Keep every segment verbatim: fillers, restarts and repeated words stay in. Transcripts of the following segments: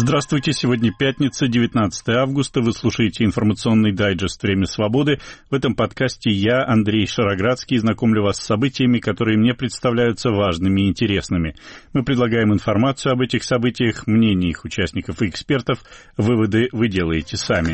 Здравствуйте, сегодня пятница, девятнадцатое августа. Вы слушаете информационный дайджест «Время свободы». В этом подкасте я, Андрей Шароградский, знакомлю вас с событиями, которые мне представляются важными и интересными. Мы предлагаем информацию об этих событиях, мнения их участников и экспертов. Выводы вы делаете сами.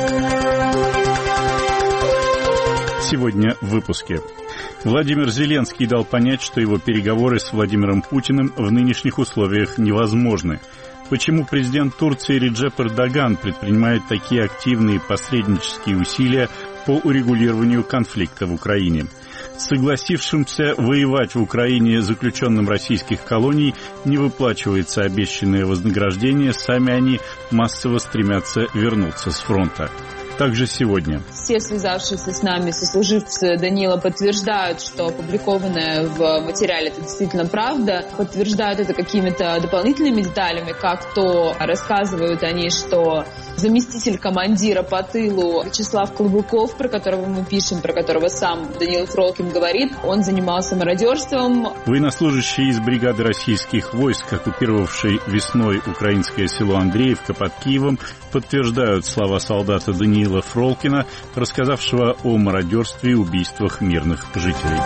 Сегодня в выпуске. Владимир Зеленский дал понять, что его переговоры с Владимиром Путиным в нынешних условиях невозможны. Почему президент Турции Реджеп Эрдоган предпринимает такие активные посреднические усилия по урегулированию конфликта в Украине? Согласившимся воевать в Украине заключенным российских колоний не выплачивается обещанное вознаграждение, сами они массово стремятся вернуться с фронта. Также сегодня. Все связавшиеся с нами сослуживцы Даниила подтверждают, что опубликованное в материале это действительно правда. Подтверждают это какими-то дополнительными деталями, как то рассказывают они, что заместитель командира по тылу Вячеслав Клобуков, про которого мы пишем, про которого сам Даниил Фролкин говорит, он занимался мародерством. Военнослужащие из бригады российских войск, оккупировавшей весной украинское село Андреевка под Киевом, подтверждают слова солдата Даниила Фролкина, рассказавшего о мародерстве и убийствах мирных жителей.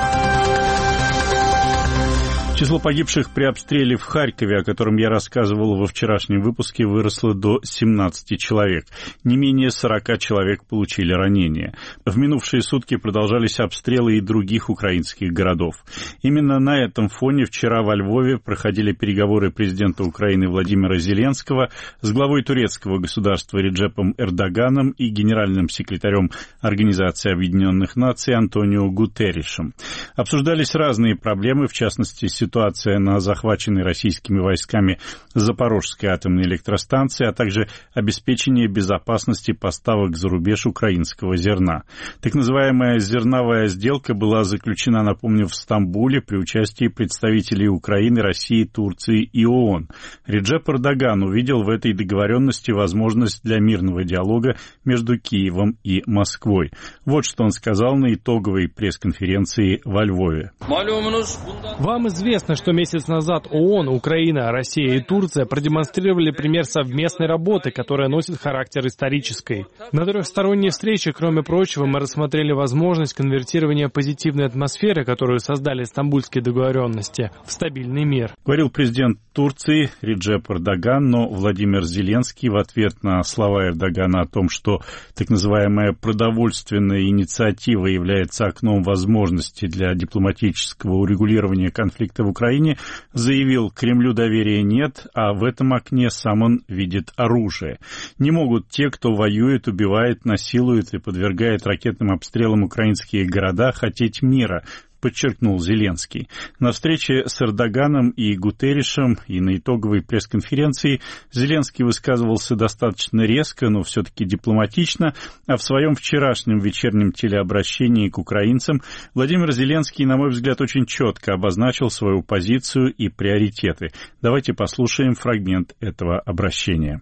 Число погибших при обстреле в Харькове, о котором я рассказывал во вчерашнем выпуске, выросло до семнадцати человек. Не менее сорока человек получили ранения. В минувшие сутки продолжались обстрелы и других украинских городов. Именно на этом фоне вчера во Львове проходили переговоры президента Украины Владимира Зеленского с главой турецкого государства Реджепом Эрдоганом и генеральным секретарем Организации Объединенных Наций Антонио Гутерришем. Обсуждались разные проблемы, в частности, ситуация Ситуация на захваченной российскими войсками Запорожской атомной электростанции, а также обеспечение безопасности поставок за рубеж украинского зерна. Так называемая зерновая сделка была заключена, напомню, в Стамбуле при участии представителей Украины, России, Турции и ООН. Реджеп Эрдоган увидел в этой договоренности возможность для мирного диалога между Киевом и Москвой. Вот что он сказал на итоговой пресс-конференции во Львове. Вам известно, что месяц назад ООН, Украина, Россия и Турция продемонстрировали пример совместной работы, которая носит характер исторической. На трехсторонней встрече, кроме прочего, мы рассмотрели возможность конвертирования позитивной атмосферы, которую создали стамбульские договоренности, в стабильный мир. Говорил президент Турции Реджеп Эрдоган, но Владимир Зеленский в ответ на слова Эрдогана о том, что так называемая продовольственная инициатива является окном возможностей для дипломатического урегулирования конфликта в Украине, заявил, Кремлю доверия нет, а в этом окне сам он видит оружие. Не могут те, кто воюет, убивает, насилует и подвергает ракетным обстрелам украинские города, хотеть мира, подчеркнул Зеленский. На встрече с Эрдоганом и Гутерришем и на итоговой пресс-конференции Зеленский высказывался достаточно резко, но все-таки дипломатично, а в своем вчерашнем вечернем телеобращении к украинцам Владимир Зеленский, на мой взгляд, очень четко обозначил свою позицию и приоритеты. Давайте послушаем фрагмент этого обращения.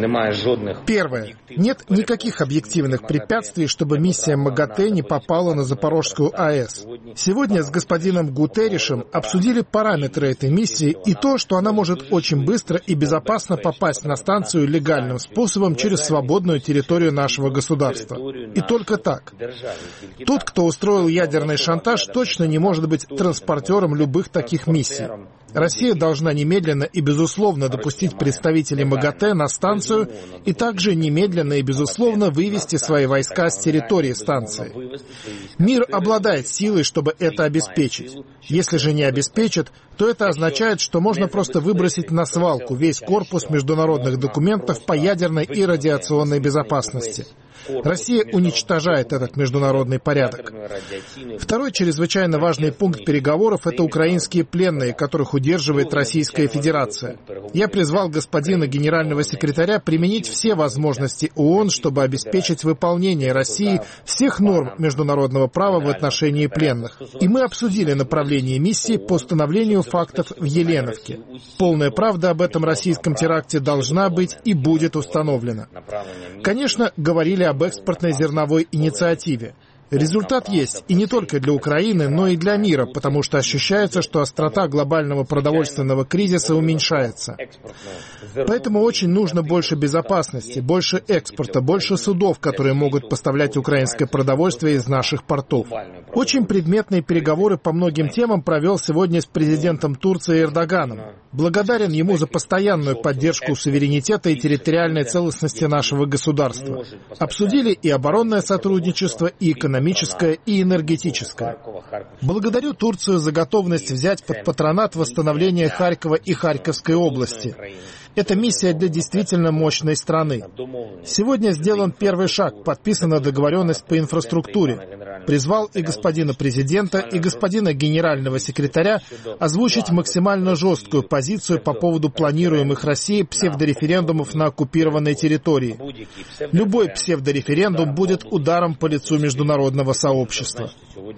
Первое. Нет никаких объективных препятствий, чтобы миссия МАГАТЭ не попала на Запорожскую АЭС. Сегодня Сегодня с господином Гутерришем обсудили параметры этой миссии и то, что она может очень быстро и безопасно попасть на станцию легальным способом через свободную территорию нашего государства. И только так. Тот, кто устроил ядерный шантаж, точно не может быть транспортером любых таких миссий. Россия должна немедленно и безусловно допустить представителей МАГАТЭ на станцию и также немедленно и безусловно вывести свои войска с территории станции. Мир обладает силой, чтобы это обеспечить. Если же не обеспечит, то это означает, что можно просто выбросить на свалку весь корпус международных документов по ядерной и радиационной безопасности. Россия уничтожает этот международный порядок. Второй чрезвычайно важный пункт переговоров – это украинские пленные, которых удерживает Российская Федерация. Я призвал господина генерального секретаря применить все возможности ООН, чтобы обеспечить выполнение России всех норм международного права в отношении пленных. И мы обсудили направление миссии по установлению фактов в Еленовке. Полная правда об этом российском теракте должна быть и будет установлена. Конечно, говорили об экспортной зерновой инициативе. Результат есть, и не только для Украины, но и для мира, потому что ощущается, что острота глобального продовольственного кризиса уменьшается. Поэтому очень нужно больше безопасности, больше экспорта, больше судов, которые могут поставлять украинское продовольствие из наших портов. Очень предметные переговоры по многим темам провел сегодня с президентом Турции Эрдоганом. Благодарен ему за постоянную поддержку суверенитета и территориальной целостности нашего государства. Обсудили и оборонное сотрудничество, и экономическое, и энергетическое. Благодарю Турцию за готовность взять под патронат восстановление Харькова и Харьковской области. Это миссия для действительно мощной страны. Сегодня сделан первый шаг, подписана договоренность по инфраструктуре. Призвал и господина президента, и господина генерального секретаря озвучить максимально жесткую позицию по поводу планируемых Россией псевдореферендумов на оккупированной территории. Любой псевдореферендум будет ударом по лицу международного сообщества.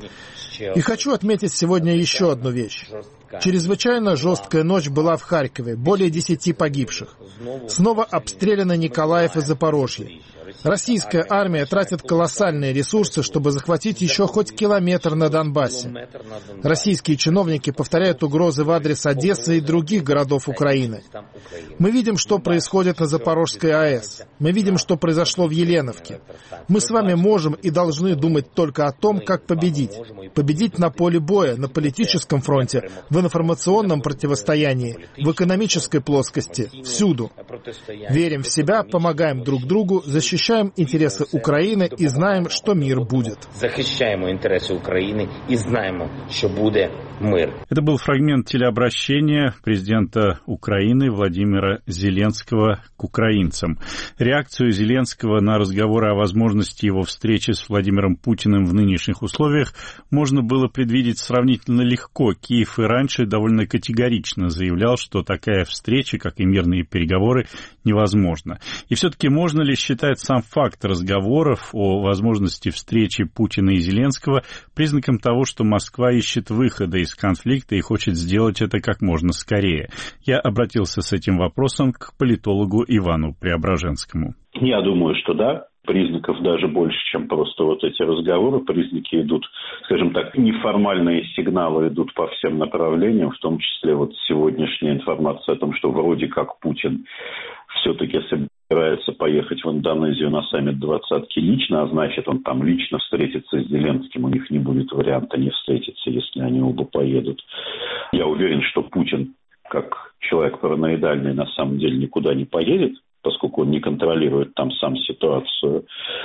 И хочу отметить сегодня еще одну вещь. Чрезвычайно жесткая ночь была в Харькове, более десяти погибших. Снова обстреляны Николаев и Запорожье. Российская армия тратит колоссальные ресурсы, чтобы захватить еще хоть километр на Донбассе. Российские чиновники повторяют угрозы в адрес Одессы и других городов Украины. Мы видим, что происходит на Запорожской АЭС. Мы видим, что произошло в Еленовке. Мы с вами можем и должны думать только о том, как победить. Победить на поле боя, на политическом фронте, в информационном противостоянии, в экономической плоскости, всюду. Верим в себя, помогаем друг другу, защищаем интересы України і знаємо, що мир буде. Захищаємо интересы Украины и знаем, что будет мир. Это был фрагмент телеобращения президента Украины Владимира Зеленского к украинцам. Реакцию Зеленского на разговоры о возможности его встречи с Владимиром Путиным в нынешних условиях можно было предвидеть сравнительно легко. Киев и раньше довольно категорично заявлял, что такая встреча, как и мирные переговоры, невозможна. И все-таки можно ли считать сам факт разговоров о возможности встречи Путина и Зеленского признаком того, что Москва ищет выхода из конфликта и хочет сделать это как можно скорее? Я обратился с этим вопросом к политологу Ивану Преображенскому. Я думаю, что да. Признаков даже больше, чем просто вот эти разговоры. Признаки идут, скажем так, неформальные сигналы идут по всем направлениям, в том числе вот сегодняшняя информация о том, что вроде как Путин все-таки собирается поехать в Индонезию на саммит двадцатки лично, а значит, он там лично встретится с Зеленским. У них не будет варианта не встретиться, если они оба поедут. Я уверен, что Путин, как человек параноидальный, на самом деле никуда не поедет, поскольку он не контролирует там сам ситуацию.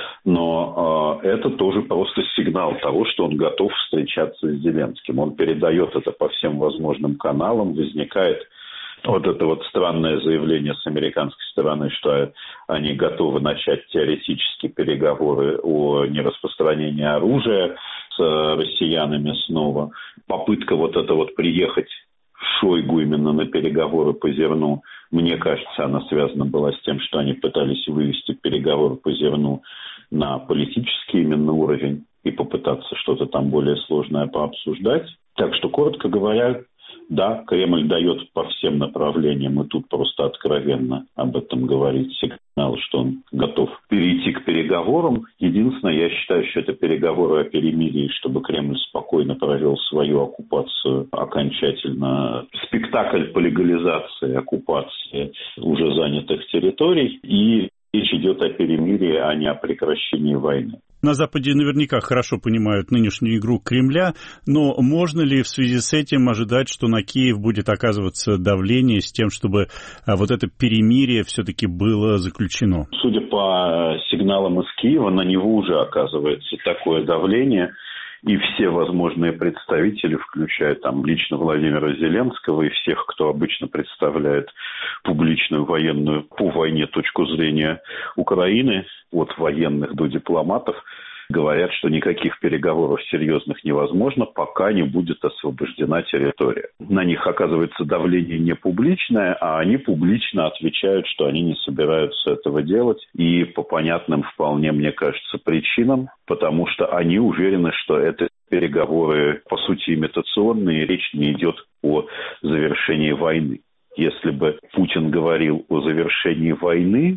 Но э, это тоже просто сигнал того, что он готов встречаться с Зеленским. Он передает это по всем возможным каналам. Возникает вот это вот странное заявление с американской стороны, что они готовы начать теоретически переговоры о нераспространении оружия с россиянами снова. Попытка вот это вот приехать Шойгу именно на переговоры по зерну, мне кажется, она связана была с тем, что они пытались вывести переговоры по зерну на политический именно уровень и попытаться что-то там более сложное пообсуждать. Так что, коротко говоря, да, Кремль дает по всем направлениям, и тут просто откровенно об этом говорит сигнал, что он готов перейти к переговорам. Единственное, я считаю, что это переговоры о перемирии, чтобы Кремль спокойно провел свою оккупацию окончательно, спектакль по легализации оккупации уже занятых территорий, и речь идет о перемирии, а не о прекращении войны. На Западе наверняка хорошо понимают нынешнюю игру Кремля, но можно ли в связи с этим ожидать, что на Киев будет оказываться давление с тем, чтобы вот это перемирие все-таки было заключено? Судя по сигналам из Киева, на него уже оказывается такое давление. И все возможные представители, включая там лично Владимира Зеленского и всех, кто обычно представляет публичную военную по войне точку зрения Украины, от военных до дипломатов, говорят, что никаких переговоров серьезных невозможно, пока не будет освобождена территория. На них оказывается давление не публичное, а они публично отвечают, что они не собираются этого делать. И по понятным вполне, мне кажется, причинам, потому что они уверены, что это переговоры, по сути, имитационные, речь не идет о завершении войны. Если бы Путин говорил о завершении войны,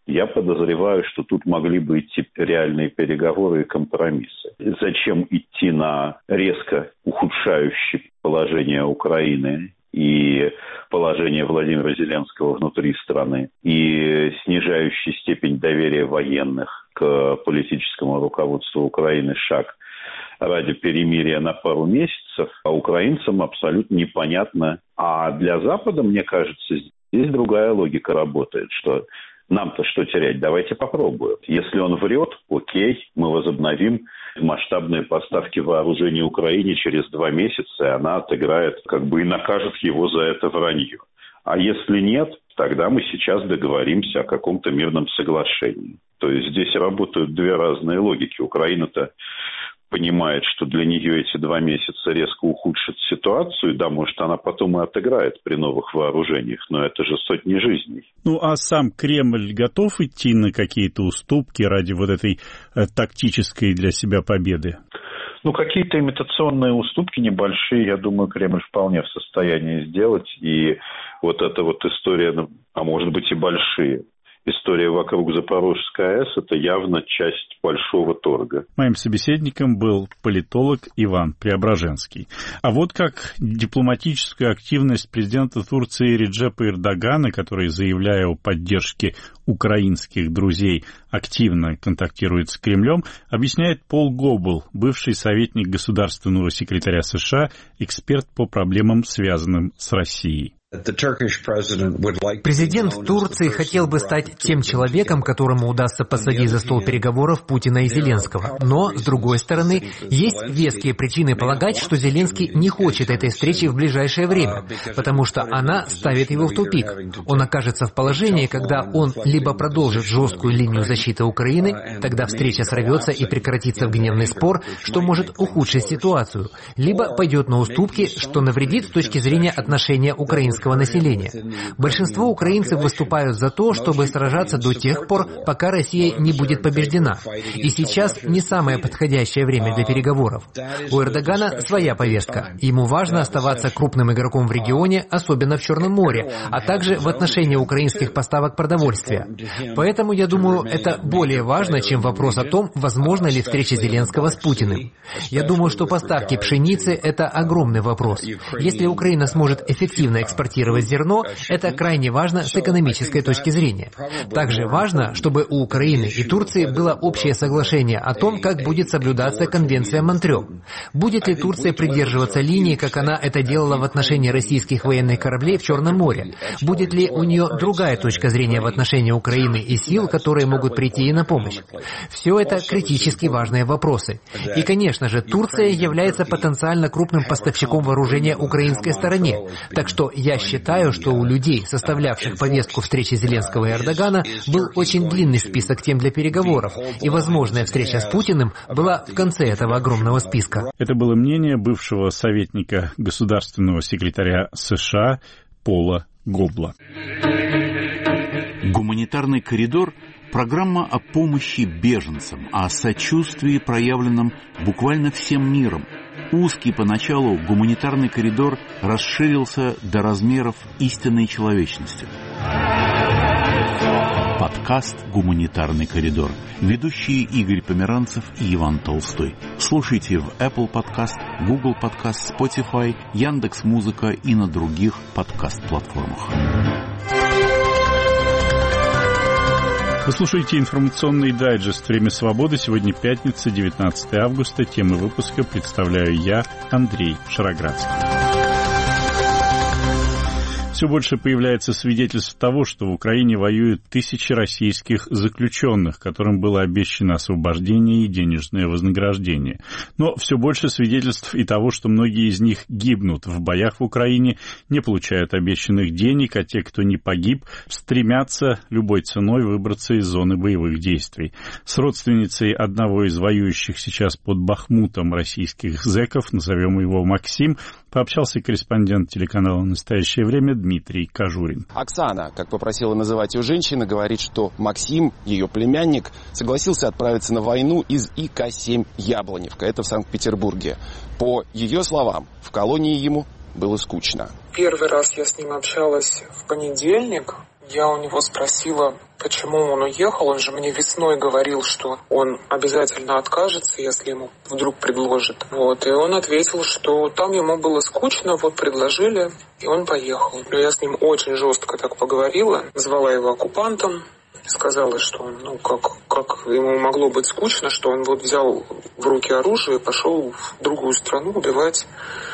я подозреваю, что тут могли бы идти реальные переговоры и компромиссы. Зачем идти на резко ухудшающее положение Украины и положение Владимира Зеленского внутри страны, и снижающий степень доверия военных к политическому руководству Украины шаг ради перемирия на пару месяцев, а украинцам абсолютно непонятно. А для Запада, мне кажется, здесь другая логика работает, что нам-то что терять, давайте попробуем. Если он врет, окей, мы возобновим масштабные поставки вооружений Украине через два месяца, и она отыграет, как бы и накажет его за это вранье. А если нет, тогда мы сейчас договоримся о каком-то мирном соглашении. То есть здесь работают две разные логики. Украина-то понимает, что для нее эти два месяца резко ухудшат ситуацию, да, может, она потом и отыграет при новых вооружениях, но это же сотни жизней. Ну, а сам Кремль готов идти на какие-то уступки ради вот этой э, тактической для себя победы? Ну, какие-то имитационные уступки небольшие, я думаю, Кремль вполне в состоянии сделать, и вот эта вот история, а может быть и большие. История вокруг Запорожской АЭС – это явно часть большого торга. Моим собеседником был политолог Иван Преображенский. А вот как дипломатическую активность президента Турции Реджепа Эрдогана, который, заявляя о поддержке украинских друзей, активно контактирует с Кремлем, объясняет Пол Гобл, бывший советник государственного секретаря США, эксперт по проблемам, связанным с Россией. Президент Турции хотел бы стать тем человеком, которому удастся посадить за стол переговоров Путина и Зеленского. Но, с другой стороны, есть веские причины полагать, что Зеленский не хочет этой встречи в ближайшее время, потому что она ставит его в тупик. Он окажется в положении, когда он либо продолжит жесткую линию защиты Украины, тогда встреча сорвется и прекратится в гневный спор, что может ухудшить ситуацию, либо пойдет на уступки, что навредит с точки зрения отношения украинского населения. Большинство украинцев выступают за то, чтобы сражаться до тех пор, пока Россия не будет побеждена. И сейчас не самое подходящее время для переговоров. У Эрдогана своя повестка. Ему важно оставаться крупным игроком в регионе, особенно в Черном море, а также в отношении украинских поставок продовольствия. Поэтому, я думаю, это более важно, чем вопрос о том, возможно ли встреча Зеленского с Путиным. Я думаю, что поставки пшеницы – это огромный вопрос. Если Украина сможет эффективно экспортировать зерно, это крайне важно с экономической точки зрения. Также важно, чтобы у Украины и Турции было общее соглашение о том, как будет соблюдаться Конвенция Монтрео. Будет ли Турция придерживаться линии, как она это делала в отношении российских военных кораблей в Черном море? Будет ли у нее другая точка зрения в отношении Украины и сил, которые могут прийти ей на помощь? Все это критически важные вопросы. И, конечно же, Турция является потенциально крупным поставщиком вооружения украинской стороне. Так что я считаю, что у людей, составлявших повестку встречи Зеленского и Эрдогана, был очень длинный список тем для переговоров, и возможная встреча с Путиным была в конце этого огромного списка. Это было мнение бывшего советника государственного секретаря США Пола Гобла. Гуманитарный коридор – программа о помощи беженцам, о сочувствии, проявленном буквально всем миром. Узкий поначалу гуманитарный коридор расширился до размеров истинной человечности. Подкаст «Гуманитарный коридор». Ведущие Игорь Померанцев и Иван Толстой. Слушайте в Apple Podcast, Google Podcast, Spotify, Яндекс.Музыка и на других подкаст-платформах. Вы слушаете информационный дайджест «Время свободы». Сегодня пятница, девятнадцатое августа. Темы выпуска представляю я, Андрей Шароградский. Все больше появляется свидетельств того, что в Украине воюют тысячи российских заключенных, которым было обещано освобождение и денежное вознаграждение. Но все больше свидетельств и того, что многие из них гибнут в боях в Украине, не получают обещанных денег, а те, кто не погиб, стремятся любой ценой выбраться из зоны боевых действий. С родственницей одного из воюющих сейчас под Бахмутом российских зэков, назовем его Максим, пообщался корреспондент телеканала «Настоящее время» Дмитрий Кожурин. Оксана, как попросила называть ее женщина, говорит, что Максим, ее племянник, согласился отправиться на войну из И К семь «Яблоневка». Это в Санкт-Петербурге. По ее словам, в колонии ему было скучно. Первый раз я с ним общалась в понедельник Я у него спросила, почему он уехал. Он же мне весной говорил, что он обязательно откажется, если ему вдруг предложат. Вот. И он ответил, что там ему было скучно, вот предложили, и он поехал. Но я с ним очень жестко так поговорила, назвала его оккупантом. Сказала, что ну, как, как ему могло быть скучно, что он вот взял в руки оружие и пошел в другую страну убивать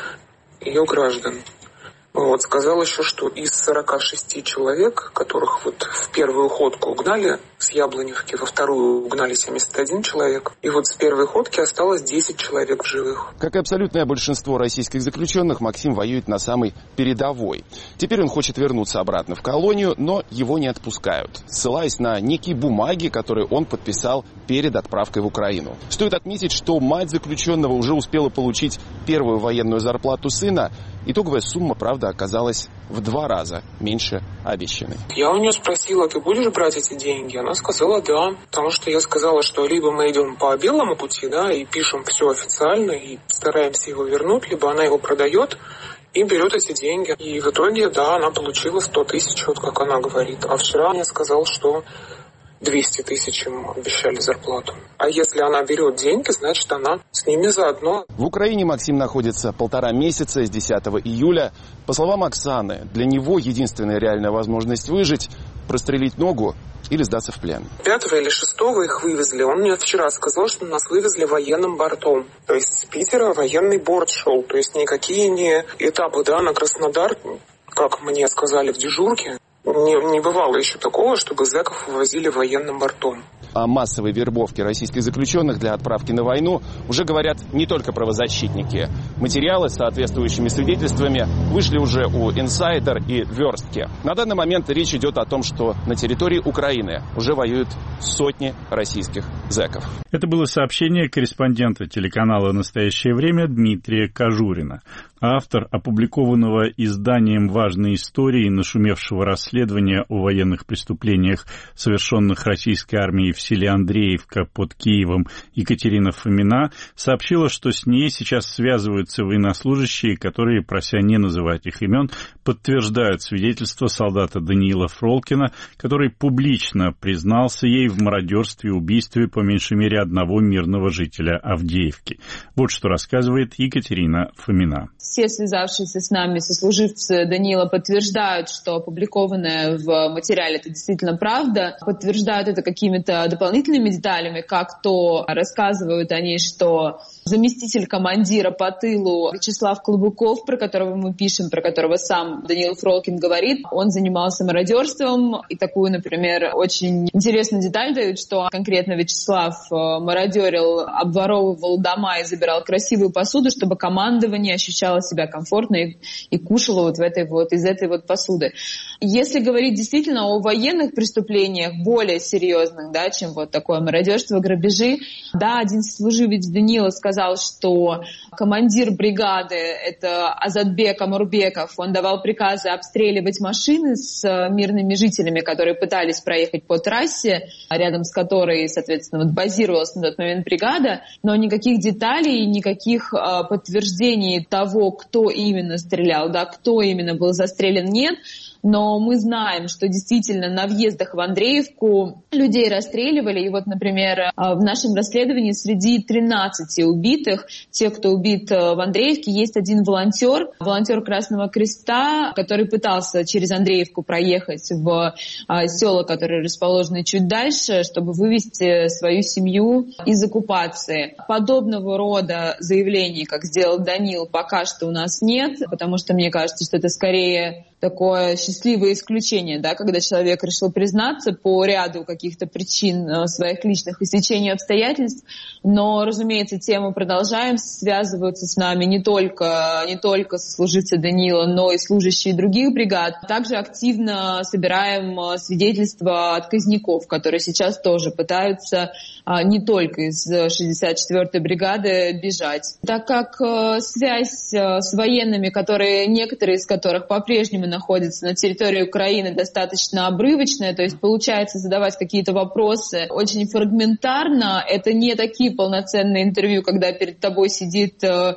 ее граждан. Вот, сказал еще, что из сорока шести человек, которых вот в первую ходку угнали с Яблоневки, во вторую угнали семьдесят один человек, и вот с первой ходки осталось десять человек в живых. Как и абсолютное большинство российских заключенных, Максим воюет на самой передовой. Теперь он хочет вернуться обратно в колонию, но его не отпускают, ссылаясь на некие бумаги, которые он подписал перед отправкой в Украину. Стоит отметить, что мать заключенного уже успела получить первую военную зарплату сына. Итоговая сумма, правда, оказалась в два раза меньше обещанной. Я у нее спросила, ты будешь брать эти деньги? Она сказала, да. Потому что я сказала, что либо мы идем по белому пути, да, и пишем все официально, и стараемся его вернуть, либо она его продает и берет эти деньги. И в итоге, да, она получила сто тысяч, вот как она говорит. А вчера мне сказал, что двести тысяч ему обещали зарплату. А если она берет деньги, значит, она с ними заодно. В Украине Максим находится полтора месяца, с десятого июля. По словам Оксаны, для него единственная реальная возможность выжить – прострелить ногу или сдаться в плен. Пятого или шестого их вывезли. Он мне вчера сказал, что нас вывезли военным бортом. То есть с Питера военный борт шел. То есть никакие не этапы, да, на Краснодар, как мне сказали в дежурке. Не, не бывало еще такого, чтобы зэков вывозили военным бортом. О массовой вербовке российских заключенных для отправки на войну уже говорят не только правозащитники. Материалы с соответствующими свидетельствами вышли уже у «Инсайдер» и «Верстки». На данный момент речь идет о том, что на территории Украины уже воюют сотни российских зэков. Это было сообщение корреспондента телеканала «Настоящее время» Дмитрия Кожурина. Автор опубликованного изданием «Важные истории» нашумевшего расследования о военных преступлениях, совершенных российской армией в селе Андреевка под Киевом, Екатерина Фомина, сообщила, что с ней сейчас связываются военнослужащие, которые, прося не называть их имен, подтверждают свидетельство солдата Даниила Фролкина, который публично признался ей в мародерстве и убийстве по меньшей мере одного мирного жителя Авдеевки. Вот что рассказывает Екатерина Фомина. Все связавшиеся с нами сослуживцы Даниила подтверждают, что опубликованное в материале это действительно правда. Подтверждают это какими-то дополнительными деталями, как то рассказывают они, что заместитель командира по тылу Вячеслав Клобуков, про которого мы пишем, про которого сам Даниил Фролкин говорит, он занимался мародерством. И такую, например, очень интересную деталь дают, что конкретно Вячеслав мародерил, обворовывал дома и забирал красивую посуду, чтобы командование ощущало себя комфортно и, и кушало вот, в этой вот из этой вот посуды. Если говорить действительно о военных преступлениях, более серьезных, да, чем вот такое мародерство, грабежи, да, один сослуживец Даниила сказал, что командир бригады, это Азатбек Амурбеков, он давал приказы обстреливать машины с мирными жителями, которые пытались проехать по трассе, рядом с которой, соответственно, вот базировалась на тот момент бригада, но никаких деталей, никаких э, подтверждений того, кто именно стрелял, да, кто именно был застрелен, нет. Но мы знаем, что действительно на въездах в Андреевку людей расстреливали. И вот, например, в нашем расследовании среди тринадцати убитых, тех, кто убит в Андреевке, есть один волонтер, волонтер Красного Креста, который пытался через Андреевку проехать в села, которые расположены чуть дальше, чтобы вывести свою семью из оккупации. Подобного рода заявлений, как сделал Даниил, пока что у нас нет, потому что мне кажется, что это скорее такое счастливое исключение, да, когда человек решил признаться по ряду каких-то причин своих личных истечений обстоятельств. Но, разумеется, тему продолжаем, связываются с нами не только, не только сослуживцы Даниила, но и служащие других бригад. Также активно собираем свидетельства отказников, которые сейчас тоже пытаются не только из шестьдесят четвёртой бригады бежать. Так как связь с военными, которые, некоторые из которых по-прежнему находятся на территории Украины, достаточно обрывочная, то есть получается задавать какие-то вопросы очень фрагментарно. Это не такие полноценные интервью, когда перед тобой сидит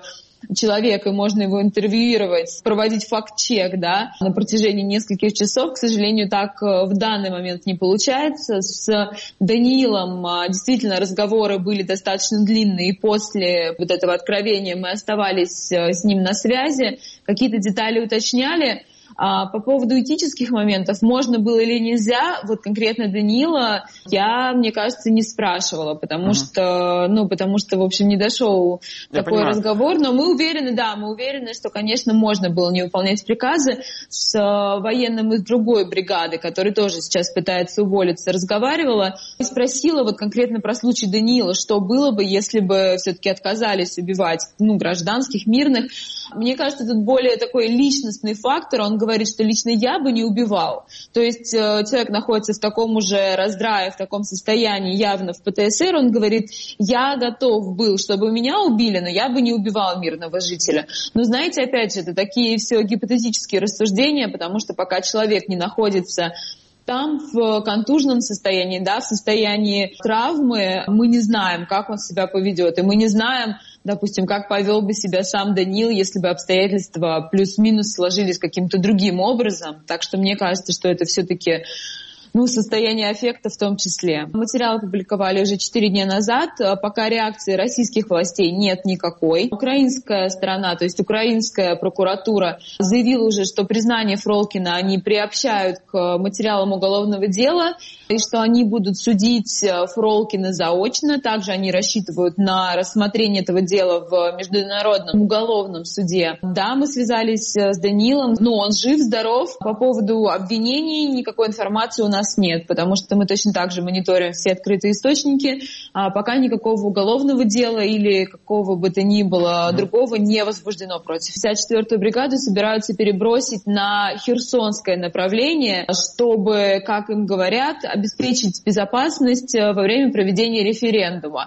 человек, и можно его интервьюировать, проводить факт-чек, да, на протяжении нескольких часов. К сожалению, так в данный момент не получается. С Даниилом действительно разговоры были достаточно длинные, и после вот этого откровения мы оставались с ним на связи, какие-то детали уточняли. А по поводу этических моментов, можно было или нельзя, вот конкретно Даниила, я, мне кажется, не спрашивала, потому uh-huh. что, ну, потому что, в общем, не дошел я такой понимаю. разговор, но мы уверены, да, мы уверены, что, конечно, можно было не выполнять приказы. С военным из другой бригады, который тоже сейчас пытается уволиться, разговаривала и спросила вот конкретно про случай Даниила, что было бы, если бы все-таки отказались убивать, ну, гражданских, мирных. Мне кажется, тут более такой личностный фактор, он говорит, что лично я бы не убивал. То есть э, человек находится в таком уже раздрае, в таком состоянии, явно в ПТСР, он говорит, я готов был, чтобы меня убили, но я бы не убивал мирного жителя. Но знаете, опять же, это такие все гипотетические рассуждения, потому что пока человек не находится там в контужном состоянии, да, в состоянии травмы, мы не знаем, как он себя поведет, и мы не знаем, допустим, как повел бы себя сам Даниил, если бы обстоятельства плюс-минус сложились каким-то другим образом. Так что мне кажется, что это все-таки ну, состояние аффекта в том числе. Материал опубликовали уже четыре дня назад. Пока реакции российских властей нет никакой. Украинская сторона, то есть украинская прокуратура, заявила уже, что признание Фролкина они приобщают к материалам уголовного дела и что они будут судить Фролкина заочно. Также они рассчитывают на рассмотрение этого дела в Международном уголовном суде. Да, мы связались с Даниилом, но он жив-здоров. По поводу обвинений никакой информации у нас нет, потому что мы точно так же мониторим все открытые источники, а пока никакого уголовного дела или какого бы то ни было другого не возбуждено против. пятьдесят четвёртую бригаду собираются перебросить на Херсонское направление, чтобы, как им говорят, обеспечить безопасность во время проведения референдума.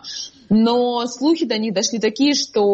Но слухи до них дошли такие,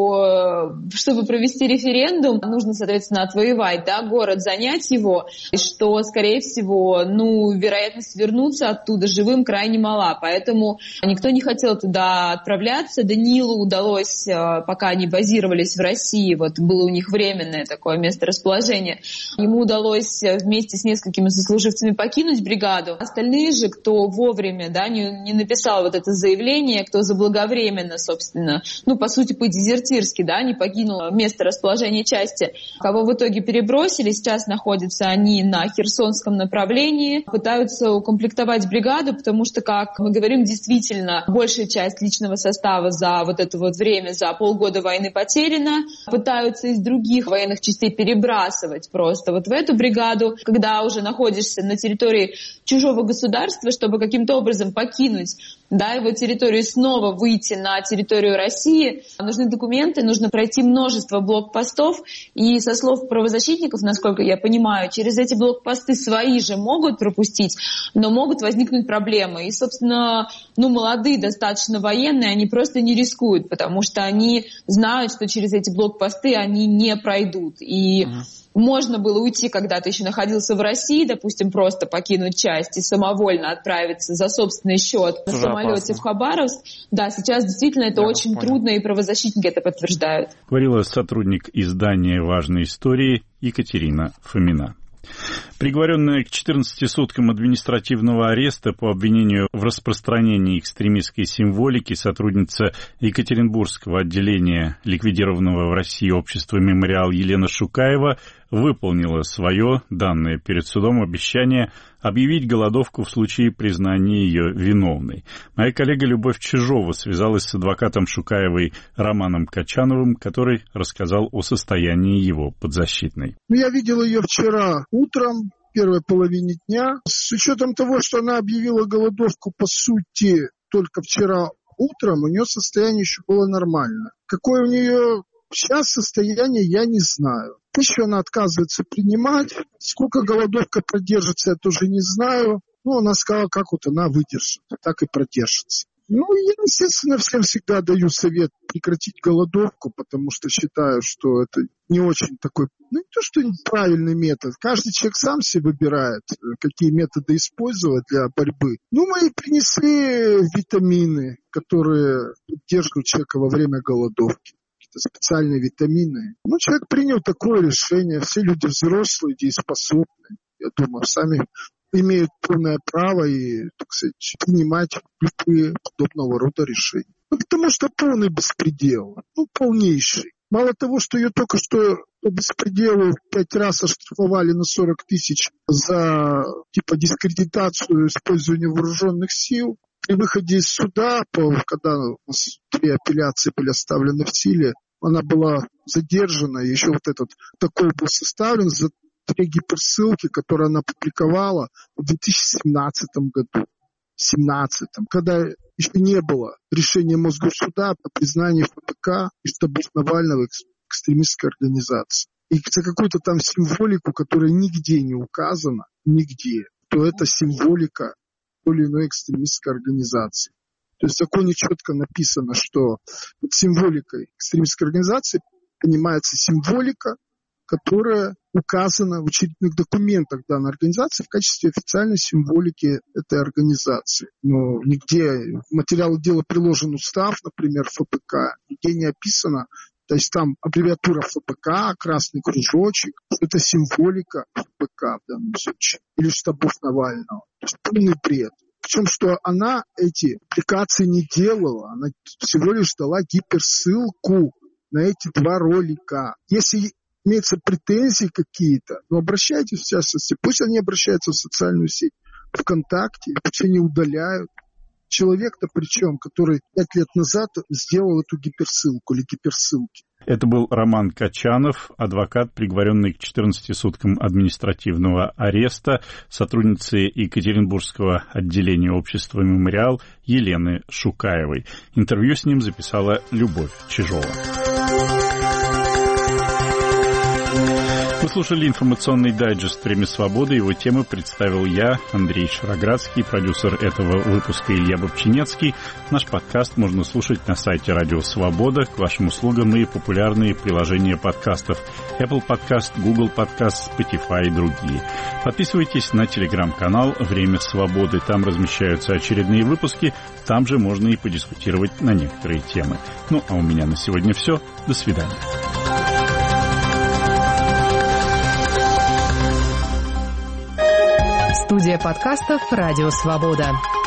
что чтобы провести референдум, нужно, соответственно, отвоевать, да, город, занять его, и что, скорее всего, ну, вероятность вернуться оттуда живым крайне мала. Поэтому никто не хотел туда отправляться. Даниилу удалось, пока они базировались в России, вот было у них временное такое месторасположение, ему удалось вместе с несколькими сослуживцами покинуть бригаду. Остальные же, кто вовремя, да, не, не написал вот это заявление, кто заблаговременно Временно, собственно, ну, по сути, по-дезертирски, да, не покинуло место расположения части, кого в итоге перебросили, сейчас находятся они на Херсонском направлении, пытаются укомплектовать бригаду, потому что, как мы говорим, действительно, большая часть личного состава за вот это вот время, за полгода войны потеряна, пытаются из других военных частей перебрасывать просто вот в эту бригаду, когда уже находишься на территории чужого государства, чтобы каким-то образом покинуть, да, его территорию, снова выйти на территорию России. Нужны документы, нужно пройти множество блокпостов. И со слов правозащитников, насколько я понимаю, через эти блокпосты свои же могут пропустить, но могут возникнуть проблемы. И, собственно, ну, молодые достаточно военные, они просто не рискуют, потому что они знают, что через эти блокпосты они не пройдут. И mm-hmm. можно было уйти, когда ты еще находился в России, допустим, просто покинуть часть и самовольно отправиться за собственный счет на самолете в Хабаровск. Да, сейчас действительно это да, очень понял. трудно, и правозащитники это подтверждают. Говорила сотрудник издания «Важные истории» Екатерина Фомина. Приговоренная к четырнадцати суткам административного ареста по обвинению в распространении экстремистской символики сотрудница Екатеринбургского отделения ликвидированного в России общества «Мемориал» Елена Шукаева выполнила свое, данное перед судом, обещание объявить голодовку в случае признания ее виновной. Моя коллега Любовь Чижова связалась с адвокатом Шукаевой Романом Качановым, который рассказал о состоянии его подзащитной. Я видел ее вчера утром, в первой половине дня. С учетом того, что она объявила голодовку, по сути, только вчера утром, у нее состояние еще было нормально. Какое у нее сейчас состояние, я не знаю. Пищу она отказывается принимать. Сколько голодовка продержится, я тоже не знаю. Ну, она сказала, как вот она выдержит, так и продержится. Ну, я, естественно, всем всегда даю совет прекратить голодовку, потому что считаю, что это не очень такой, ну, не то, что правильный метод. Каждый человек сам себе выбирает, какие методы использовать для борьбы. Ну, мы и принесли витамины, которые поддерживают человека во время голодовки. какие-то специальные витамины. Ну, человек принял такое решение. Все люди взрослые, дееспособные. Я думаю, сами имеют полное право и, так сказать, принимать любые подобного рода решения. Ну, потому что полный беспредел. Ну, полнейший. Мало того, что ее только что по беспределу пять раз оштрафовали на сорок тысяч за типа дискредитацию использования вооруженных сил. При выходе из суда, когда у нас три апелляции были оставлены в силе, она была задержана, и еще вот этот такой был составлен за три гиперссылки, которые она публиковала в две тысячи семнадцатом году. В две тысячи семнадцатом, когда еще не было решения Мосгорсуда о признании ФПК и штабов Навального экстремистской организации. И за какую-то там символику, которая нигде не указана, нигде, то это символика той или иной экстремистской организации. То есть в законе четко написано, что под символикой экстремистской организации понимается символика, которая указана в учредительных документах данной организации в качестве официальной символики этой организации. Но нигде в материал дела приложен устав, например, ФПК, нигде не описано, то есть там аббревиатура ФПК, красный кружочек, это символика ФПК в данном случае, или штабов Навального. То есть полный бред. Причем, что она эти аппликации не делала, она всего лишь дала гиперссылку на эти два ролика. Если имеются претензии какие-то, но обращайтесь в частности, пусть они обращаются в социальную сеть ВКонтакте, пусть они удаляют. Человек-то причем, который пять лет назад сделал эту гиперссылку или гиперссылки. Это был Роман Качанов, адвокат, приговоренный к четырнадцати суткам административного ареста, сотрудницы Екатеринбургского отделения общества «Мемориал» Елены Шукаевой. Интервью с ним записала Любовь Чижова. Вы слушали информационный дайджест «Время свободы». Его темы представил я, Андрей Шароградский, продюсер этого выпуска Илья Бобчинецкий. Наш подкаст можно слушать на сайте Радио Свобода. К вашим услугам и популярные приложения подкастов Apple Podcast, Google Podcast, Spotify и другие. Подписывайтесь на телеграм-канал «Время свободы». Там размещаются очередные выпуски. Там же можно и подискутировать на некоторые темы. Ну, а у меня на сегодня все. До свидания. Студия подкастов «Радио Свобода».